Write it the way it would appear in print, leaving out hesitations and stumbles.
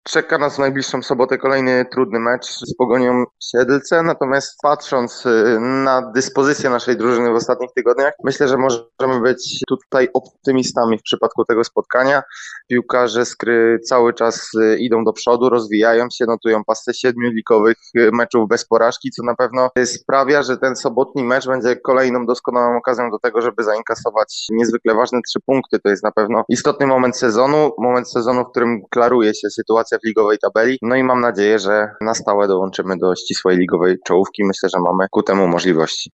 Czeka nas w najbliższą sobotę kolejny trudny mecz z Pogonią Siedlce, natomiast patrząc na dyspozycję naszej drużyny w ostatnich tygodniach, myślę, że możemy być tutaj optymistami w przypadku tego spotkania. Piłkarze Skry cały czas idą do przodu, rozwijają się, notują pasę 7 ligowych meczów bez porażki, co na pewno sprawia, że ten sobotni mecz będzie kolejną doskonałą okazją do tego, żeby zainkasować niezwykle ważne 3 punkty. To jest na pewno istotny moment sezonu, w którym klaruje się sytuacja w ligowej tabeli. No i mam nadzieję, że na stałe dołączymy do ścisłej ligowej czołówki. Myślę, że mamy ku temu możliwości.